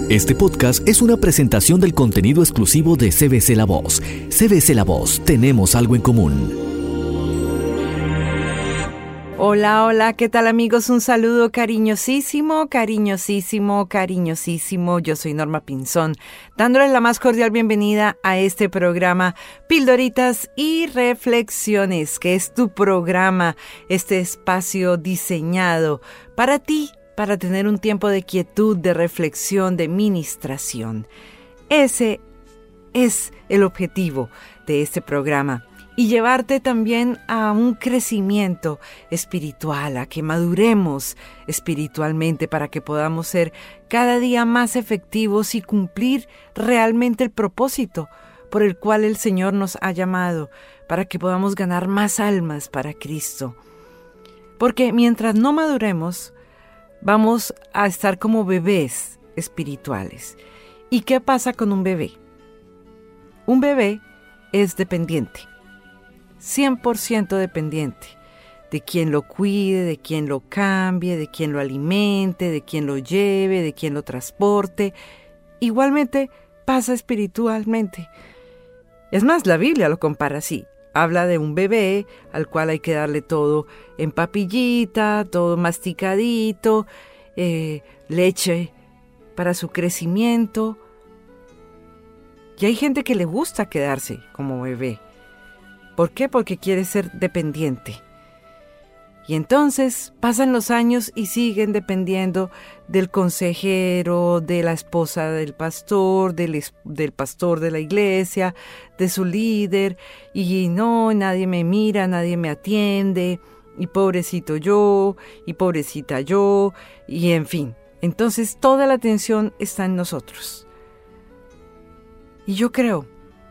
Este podcast es una presentación del contenido exclusivo de CBC La Voz. CBC La Voz, tenemos algo en común. Hola, hola, ¿qué tal amigos? Un saludo cariñosísimo, cariñosísimo, cariñosísimo. Yo soy Norma Pinzón, dándoles la más cordial bienvenida a este programa Pildoritas y Reflexiones, que es tu programa, este espacio diseñado para ti, para tener un tiempo de quietud, de reflexión, de ministración. Ese es el objetivo de este programa. Y llevarte también a un crecimiento espiritual, a que maduremos espiritualmente para que podamos ser cada día más efectivos y cumplir realmente el propósito por el cual el Señor nos ha llamado, para que podamos ganar más almas para Cristo. Porque mientras no maduremos, vamos a estar como bebés espirituales. ¿Y qué pasa con un bebé? Un bebé es dependiente. 100% dependiente de quien lo cuide, de quien lo cambie, de quien lo alimente, de quien lo lleve, de quien lo transporte. Igualmente pasa espiritualmente. Es más, la Biblia lo compara así. Habla de un bebé al cual hay que darle todo en papillita, todo masticadito, leche para su crecimiento. Y hay gente que le gusta quedarse como bebé. ¿Por qué? Porque quiere ser dependiente. Y entonces pasan los años y siguen dependiendo del consejero, de la esposa del pastor, del pastor de la iglesia, de su líder. Y no, nadie me mira, nadie me atiende. Y pobrecito yo, y pobrecita yo, y en fin. Entonces toda la atención está en nosotros. Y yo creo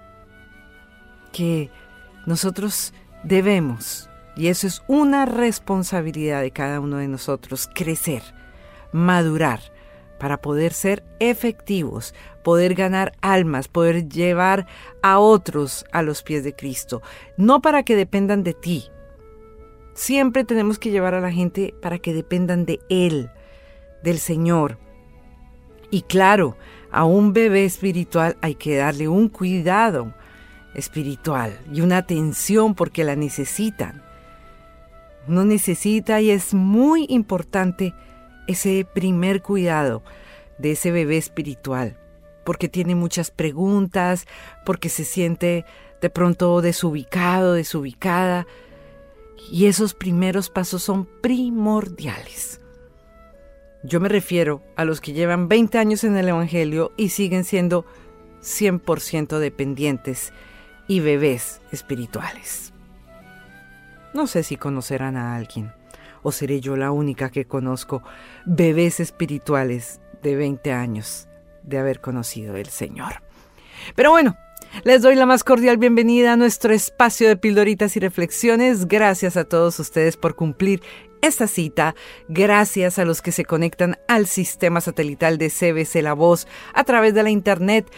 que nosotros debemos, y eso es una responsabilidad de cada uno de nosotros, crecer, madurar, para poder ser efectivos, poder ganar almas, poder llevar a otros a los pies de Cristo, no para que dependan de ti. Siempre tenemos que llevar a la gente para que dependan de Él, del Señor. Y claro, a un bebé espiritual hay que darle un cuidado espiritual y una atención porque la necesitan. Uno necesita y es muy importante ese primer cuidado de ese bebé espiritual, porque tiene muchas preguntas, porque se siente de pronto desubicado, desubicada, y esos primeros pasos son primordiales. Yo me refiero a los que llevan 20 años en el Evangelio y siguen siendo 100% dependientes y bebés espirituales. No sé si conocerán a alguien, o seré yo la única que conozco bebés espirituales de 20 años de haber conocido el Señor. Pero bueno, les doy la más cordial bienvenida a nuestro espacio de pildoritas y reflexiones. Gracias a todos ustedes por cumplir esta cita. Gracias a los que se conectan al sistema satelital de CBC La Voz a través de la internet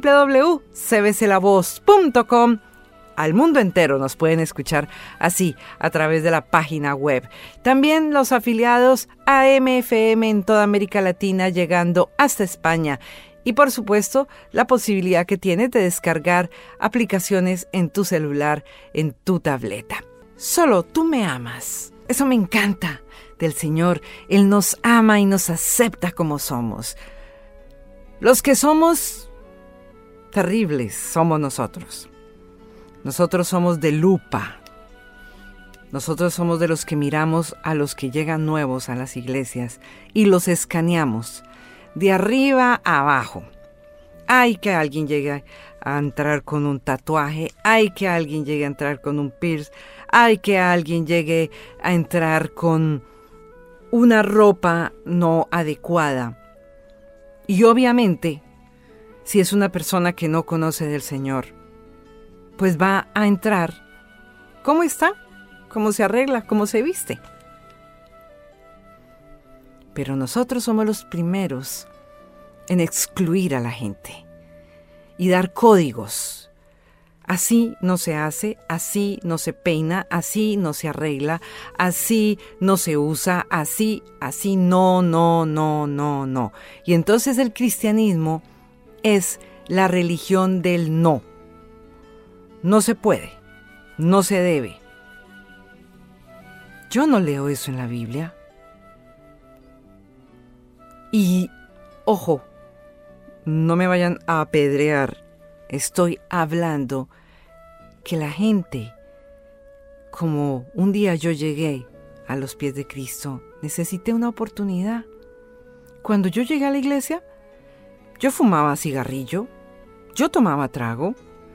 www.cbclavoz.com. Al mundo entero nos pueden escuchar así a través de la página web. También los afiliados a MFM en toda América Latina, llegando hasta España. Y por supuesto, la posibilidad que tienes de descargar aplicaciones en tu celular, en tu tableta. Solo tú me amas. Eso me encanta del Señor. Él nos ama y nos acepta como somos. Los que somos terribles somos nosotros. Nosotros somos de lupa. Nosotros somos de los que miramos a los que llegan nuevos a las iglesias y los escaneamos de arriba a abajo. Hay que alguien llegue a entrar con un tatuaje, hay que alguien llegue a entrar con un piercing, hay que alguien llegue a entrar con una ropa no adecuada. Y obviamente, si es una persona que no conoce del Señor, pues va a entrar. ¿Cómo está? ¿Cómo se arregla? ¿Cómo se viste? Pero nosotros somos los primeros en excluir a la gente y dar códigos. Así no se hace, así no se peina, así no se arregla, así no se usa, así no. Y entonces el cristianismo es la religión del no. No se puede, no se debe. Yo no leo eso en la Biblia. Y, ojo, no me vayan a apedrear. Estoy hablando que la gente, como un día yo llegué a los pies de Cristo, necesité una oportunidad. Cuando yo llegué a la iglesia, yo fumaba cigarrillo, yo tomaba trago.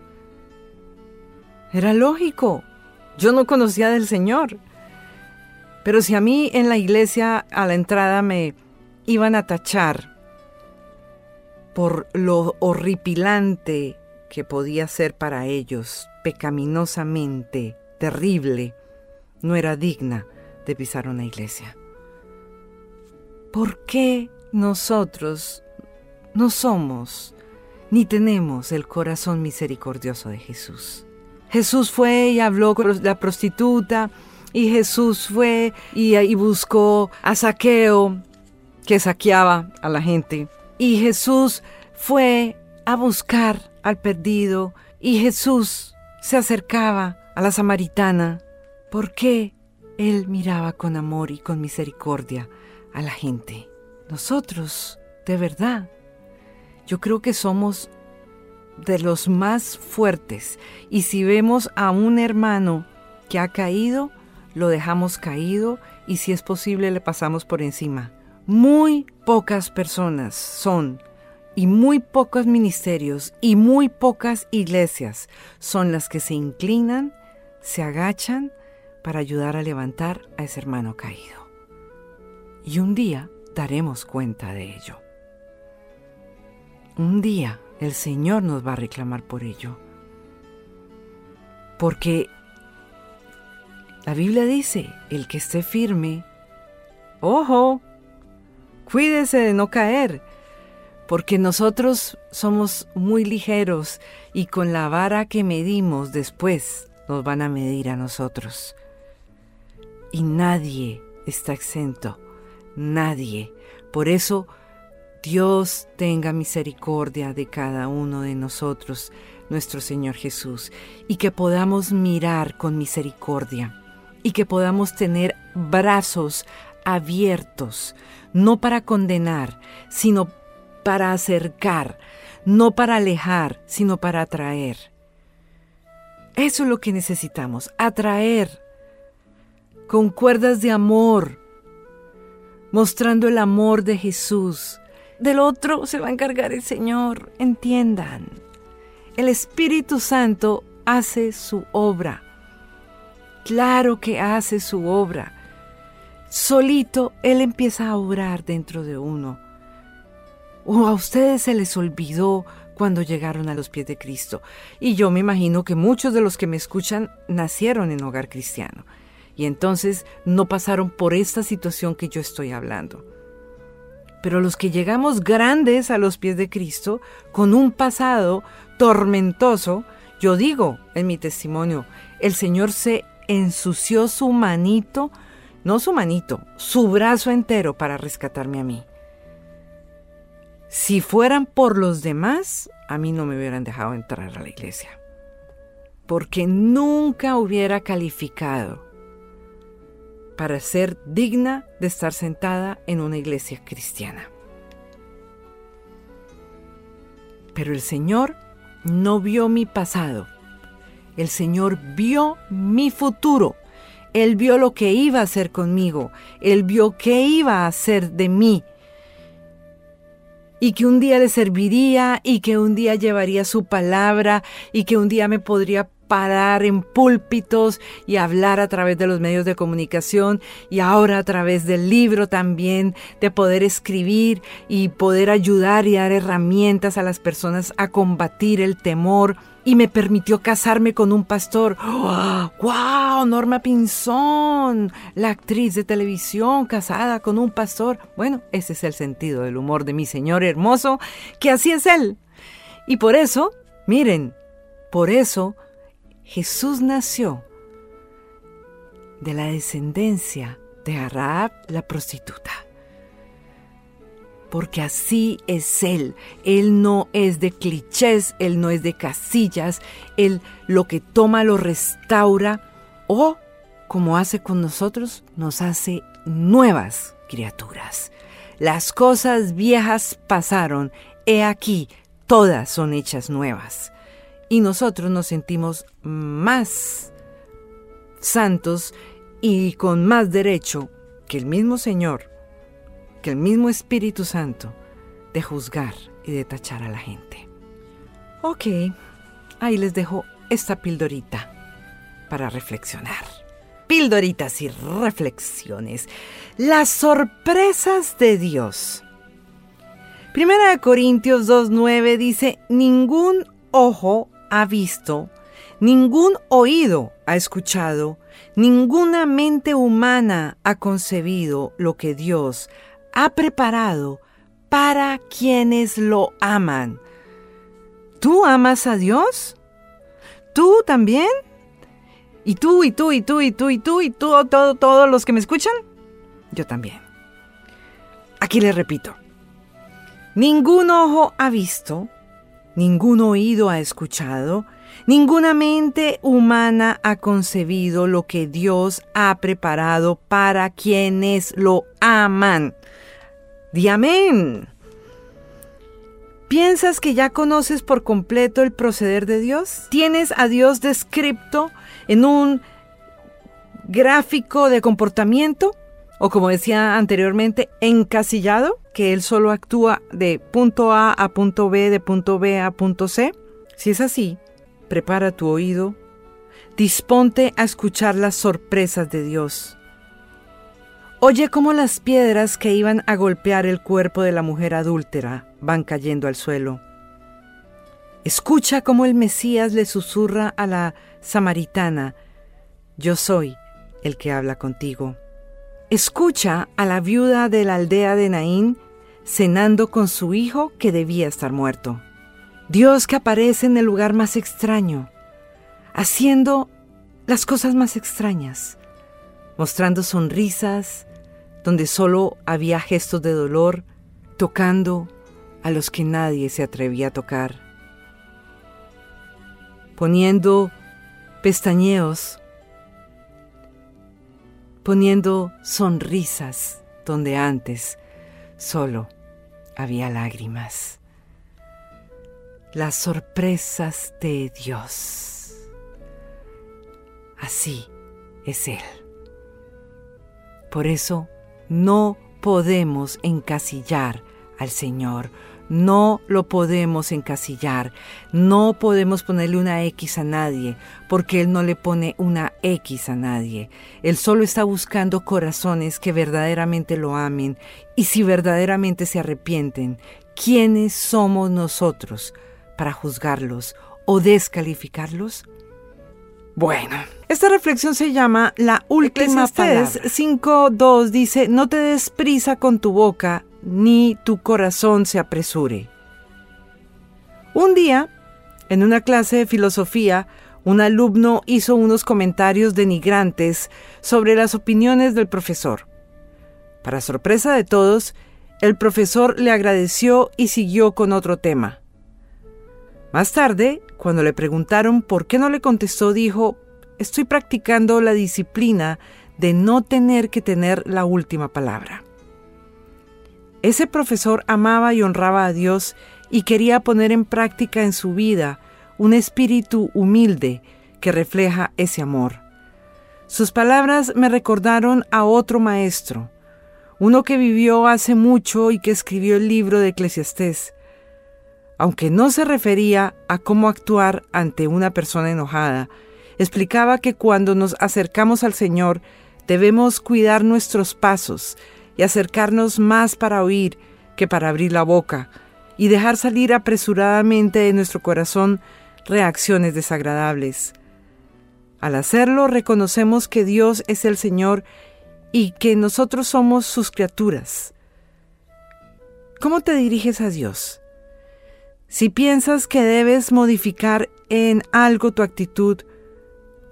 Era lógico, yo no conocía del Señor. Pero si a mí en la iglesia a la entrada me iban a tachar por lo horripilante que podía ser para ellos, pecaminosamente terrible, no era digna de pisar una iglesia. ¿Por qué nosotros no somos ni tenemos el corazón misericordioso de Jesús? Jesús fue y habló con la prostituta, y Jesús fue y buscó a Zaqueo, que saqueaba a la gente. Y Jesús fue a buscar al perdido, y Jesús se acercaba a la samaritana. ¿Por qué Él miraba con amor y con misericordia a la gente? Nosotros, de verdad, yo creo que somos de los más fuertes, y si vemos a un hermano que ha caído, lo dejamos caído, y si es posible le pasamos por encima. Muy pocas personas son, y muy pocos ministerios, y muy pocas iglesias son las que se inclinan, se agachan para ayudar a levantar a ese hermano caído. Y un día daremos cuenta de ello. Un día el Señor nos va a reclamar por ello. Porque la Biblia dice, el que esté firme, ojo, cuídese de no caer, porque nosotros somos muy ligeros y con la vara que medimos después nos van a medir a nosotros. Y nadie está exento, nadie. Por eso, Dios tenga misericordia de cada uno de nosotros, nuestro Señor Jesús, y que podamos mirar con misericordia, y que podamos tener brazos abiertos, no para condenar, sino para acercar, no para alejar, sino para atraer. Eso es lo que necesitamos, atraer con cuerdas de amor, mostrando el amor de Jesús. Del otro se va a encargar el Señor, entiendan. El Espíritu Santo hace su obra. Claro que hace su obra. Solito Él empieza a obrar dentro de uno. O a ustedes se les olvidó cuando llegaron a los pies de Cristo. Y yo me imagino que muchos de los que me escuchan nacieron en hogar cristiano. Y entonces no pasaron por esta situación que yo estoy hablando. Pero los que llegamos grandes a los pies de Cristo, con un pasado tormentoso, yo digo en mi testimonio, el Señor se ensució su manito, no su manito, su brazo entero para rescatarme a mí. Si fueran por los demás, a mí no me hubieran dejado entrar a la iglesia, porque nunca hubiera calificado para ser digna de estar sentada en una iglesia cristiana. Pero el Señor no vio mi pasado. El Señor vio mi futuro. Él vio lo que iba a hacer conmigo. Él vio qué iba a hacer de mí. Y que un día le serviría, y que un día llevaría su palabra, y que un día me podría parar en púlpitos y hablar a través de los medios de comunicación, y ahora a través del libro también, de poder escribir y poder ayudar y dar herramientas a las personas a combatir el temor. Y me permitió casarme con un pastor. ¡Wow! Norma Pinzón, la actriz de televisión casada con un pastor. Bueno, ese es el sentido del humor de mi Señor hermoso, que así es Él. Y por eso, miren, por eso Jesús nació de la descendencia de Rahab la prostituta. Porque así es Él. Él no es de clichés, Él no es de casillas. Él lo que toma lo restaura o, como hace con nosotros, nos hace nuevas criaturas. Las cosas viejas pasaron, he aquí, todas son hechas nuevas. Y nosotros nos sentimos más santos y con más derecho que el mismo Señor, que el mismo Espíritu Santo, de juzgar y de tachar a la gente. Ok, ahí les dejo esta pildorita para reflexionar. Pildoritas y reflexiones. Las sorpresas de Dios. 1 Corintios 2:9 dice: ningún ojo ha visto, ningún oído ha escuchado, ninguna mente humana ha concebido lo que Dios ha preparado para quienes lo aman. ¿Tú amas a Dios? ¿Tú también? ¿Y tú, todos los que me escuchan? Yo también. Aquí les repito. Ningún ojo ha visto, ningún oído ha escuchado, ninguna mente humana ha concebido lo que Dios ha preparado para quienes lo aman. ¡Di amén! ¿Piensas que ya conoces por completo el proceder de Dios? ¿Tienes a Dios descrito en un gráfico de comportamiento? O como decía anteriormente, encasillado, que Él solo actúa de punto A a punto B, de punto B a punto C. Si es así, prepara tu oído, disponte a escuchar las sorpresas de Dios. Oye cómo las piedras que iban a golpear el cuerpo de la mujer adúltera van cayendo al suelo. Escucha cómo el Mesías le susurra a la samaritana: yo soy el que habla contigo. Escucha a la viuda de la aldea de Naín cenando con su hijo que debía estar muerto. Dios que aparece en el lugar más extraño, haciendo las cosas más extrañas, mostrando sonrisas donde solo había gestos de dolor, tocando a los que nadie se atrevía a tocar, poniendo pestañeos, poniendo sonrisas donde antes solo había lágrimas. Las sorpresas de Dios. Así es Él. Por eso no podemos encasillar al Señor. No lo podemos encasillar. No podemos ponerle una X a nadie, porque Él no le pone una X a nadie. Él solo está buscando corazones que verdaderamente lo amen y si verdaderamente se arrepienten. ¿Quiénes somos nosotros para juzgarlos o descalificarlos? Bueno, esta reflexión se llama La Última Palabra. 5:2 dice: no te des prisa con tu boca, ni tu corazón se apresure. Un día, en una clase de filosofía, un alumno hizo unos comentarios denigrantes sobre las opiniones del profesor. Para sorpresa de todos, el profesor le agradeció y siguió con otro tema. Más tarde, cuando le preguntaron por qué no le contestó, dijo: estoy practicando la disciplina de no tener que tener la última palabra. Ese profesor amaba y honraba a Dios y quería poner en práctica en su vida un espíritu humilde que refleja ese amor. Sus palabras me recordaron a otro maestro, uno que vivió hace mucho y que escribió el libro de Eclesiastés. Aunque no se refería a cómo actuar ante una persona enojada, explicaba que cuando nos acercamos al Señor debemos cuidar nuestros pasos y acercarnos más para oír que para abrir la boca y dejar salir apresuradamente de nuestro corazón reacciones desagradables. Al hacerlo, reconocemos que Dios es el Señor y que nosotros somos sus criaturas. ¿Cómo te diriges a Dios? Si piensas que debes modificar en algo tu actitud,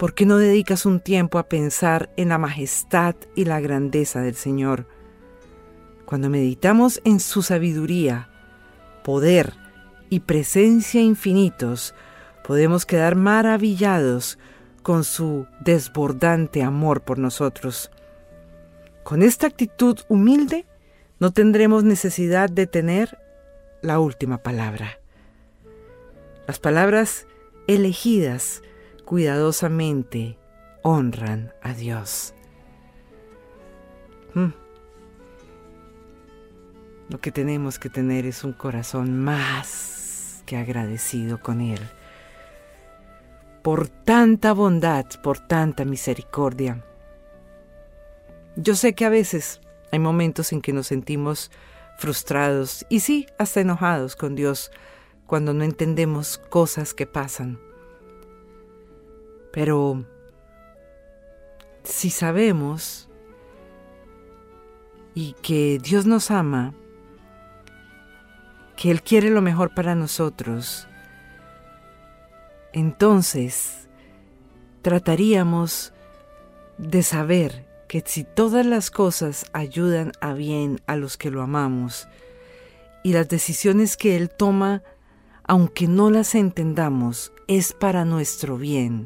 ¿Por qué no dedicas un tiempo a pensar en la majestad y la grandeza del Señor? Cuando meditamos en su sabiduría, poder y presencia infinitos, podemos quedar maravillados con su desbordante amor por nosotros. Con esta actitud humilde, no tendremos necesidad de tener la última palabra. Las palabras elegidas cuidadosamente honran a Dios. Lo que tenemos que tener es un corazón más que agradecido con Él por tanta bondad, por tanta misericordia. Yo sé que a veces hay momentos en que nos sentimos frustrados y sí, hasta enojados con Dios cuando no entendemos cosas que pasan. Pero si sabemos y que Dios nos ama, que Él quiere lo mejor para nosotros, entonces trataríamos de saber que si todas las cosas ayudan a bien a los que lo amamos y las decisiones que Él toma, aunque no las entendamos, es para nuestro bien,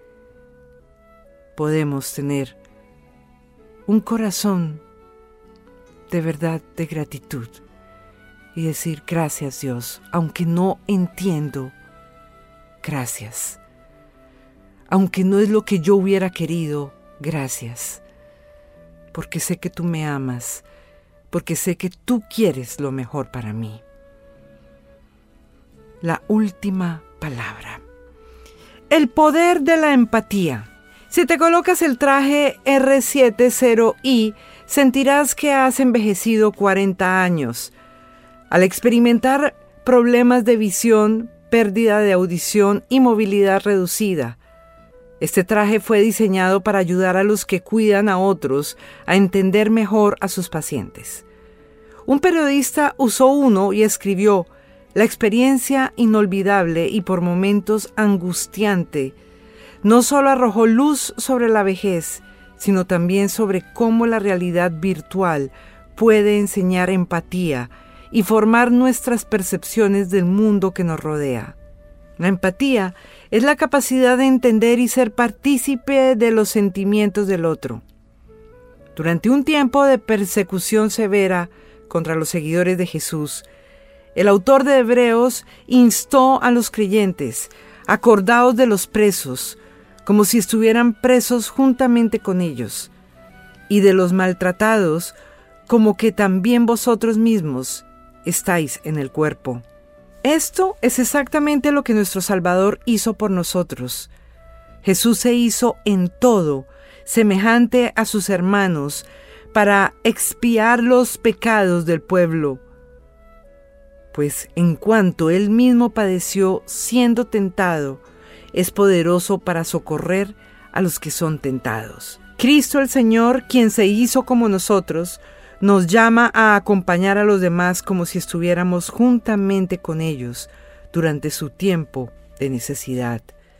podemos tener un corazón de verdad de gratitud y decir gracias Dios, aunque no entiendo, gracias. Aunque no es lo que yo hubiera querido, gracias. Porque sé que tú me amas, porque sé que tú quieres lo mejor para mí. La última palabra. El poder de la empatía. Si te colocas el traje R70i, sentirás que has envejecido 40 años. Al experimentar problemas de visión, pérdida de audición y movilidad reducida. Este traje fue diseñado para ayudar a los que cuidan a otros a entender mejor a sus pacientes. Un periodista usó uno y escribió: la experiencia inolvidable y por momentos angustiante no solo arrojó luz sobre la vejez, sino también sobre cómo la realidad virtual puede enseñar empatía y formar nuestras percepciones del mundo que nos rodea. La empatía es la capacidad de entender y ser partícipe de los sentimientos del otro. Durante un tiempo de persecución severa contra los seguidores de Jesús, el autor de Hebreos instó a los creyentes: acordaos de los presos, como si estuvieran presos juntamente con ellos, y de los maltratados, como que también vosotros mismos estáis en el cuerpo. Esto es exactamente lo que nuestro Salvador hizo por nosotros. Jesús se hizo en todo semejante a sus hermanos para expiar los pecados del pueblo. Pues en cuanto Él mismo padeció siendo tentado, es poderoso para socorrer a los que son tentados. Cristo el Señor, quien se hizo como nosotros, nos llama a acompañar a los demás como si estuviéramos juntamente con ellos durante su tiempo de necesidad.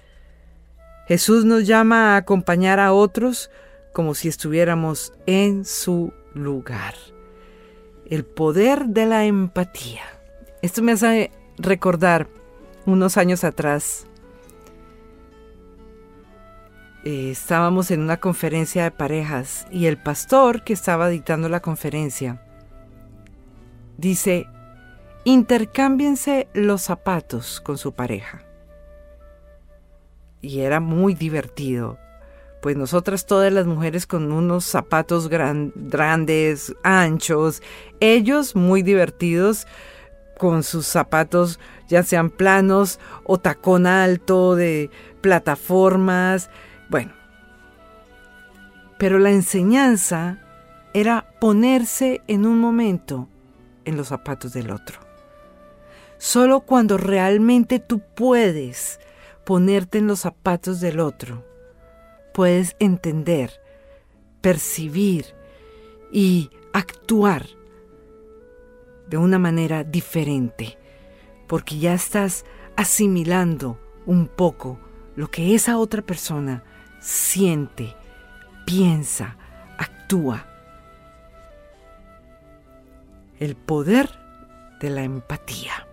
Jesús nos llama a acompañar a otros como si estuviéramos en su lugar. El poder de la empatía. Esto me hace recordar unos años atrás. Estábamos en una conferencia de parejas y el pastor que estaba dictando la conferencia dice: intercámbiense los zapatos con su pareja. Y era muy divertido, pues nosotras todas las mujeres con unos zapatos grandes, anchos, ellos muy divertidos con sus zapatos ya sean planos o tacón alto de plataformas. Bueno, pero la enseñanza era ponerse en un momento en los zapatos del otro. Solo cuando realmente tú puedes ponerte en los zapatos del otro, puedes entender, percibir y actuar de una manera diferente, porque ya estás asimilando un poco lo que esa otra persona siente, piensa, actúa. El poder de la empatía.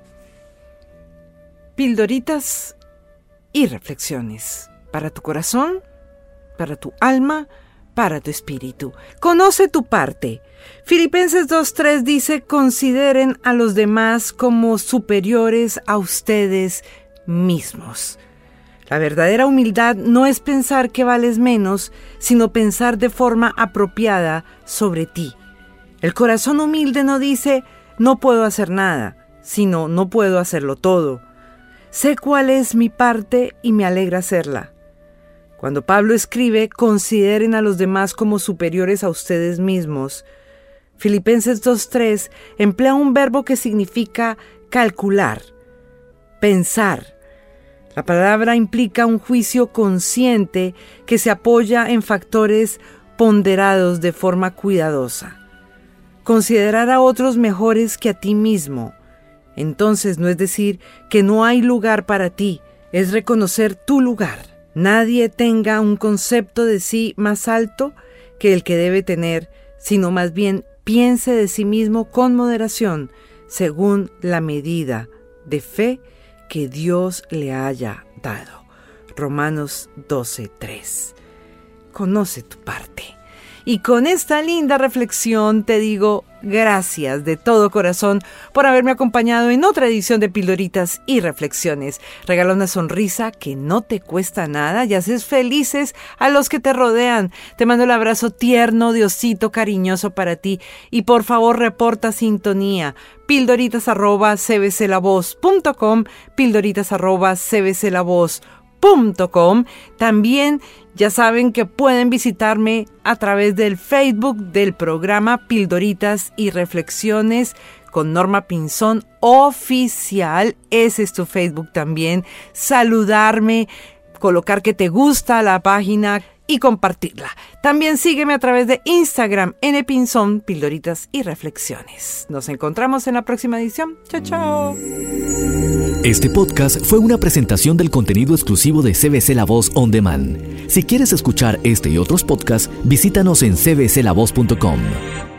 Pildoritas y reflexiones para tu corazón, para tu alma, para tu espíritu. Conoce tu parte. Filipenses 2:3 dice: consideren a los demás como superiores a ustedes mismos. La verdadera humildad no es pensar que vales menos, sino pensar de forma apropiada sobre ti. El corazón humilde no dice no puedo hacer nada, sino no puedo hacerlo todo. Sé cuál es mi parte y me alegra hacerla. Cuando Pablo escribe consideren a los demás como superiores a ustedes mismos, Filipenses 2:3 emplea un verbo que significa calcular, pensar. La palabra implica un juicio consciente que se apoya en factores ponderados de forma cuidadosa. Considerar a otros mejores que a ti mismo. Entonces no es decir que no hay lugar para ti, es reconocer tu lugar. Nadie tenga un concepto de sí más alto que el que debe tener, sino más bien piense de sí mismo con moderación, según la medida de fe que Dios le haya dado. Romanos 12:3. Conoce tu parte. Y con esta linda reflexión te digo gracias de todo corazón por haberme acompañado en otra edición de Pildoritas y Reflexiones. Regala una sonrisa que no te cuesta nada y haces felices a los que te rodean. Te mando el abrazo tierno, de osito cariñoso para ti. Y por favor reporta sintonía. pildoritas@cbclavoz.com, pildoritas@cbclavoz.com. También ya saben que pueden visitarme a través del Facebook del programa Pildoritas y Reflexiones con Norma Pinzón Oficial. Ese es tu Facebook también. Saludarme, colocar que te gusta la página y compartirla. También sígueme a través de Instagram, npinzón, Pildoritas y Reflexiones. Nos encontramos en la próxima edición. Chao, chao. Este podcast fue una presentación del contenido exclusivo de CBC La Voz On Demand. Si quieres escuchar este y otros podcasts, visítanos en cbclavoz.com.